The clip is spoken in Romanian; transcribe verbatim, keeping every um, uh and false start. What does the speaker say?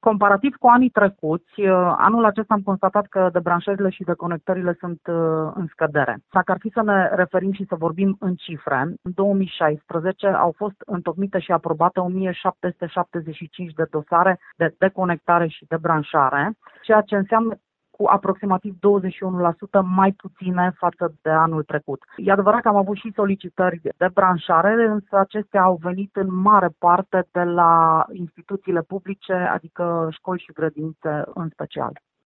Comparativ cu anii trecuți, anul acesta am constatat că debranșările și deconectările sunt în scădere. Dacă ar fi să ne referim și să vorbim în cifre, în două mii șaisprezece au fost întocmite și aprobate o mie șapte sute șaptezeci și cinci de dosare de deconectare și debranșare, ceea ce înseamnă cu aproximativ douăzeci și unu la sută mai puține față de anul trecut. E adevărat că am avut și solicitări de branșare, însă acestea au venit în mare parte de la instituțiile publice, adică școli și grădinițe în special.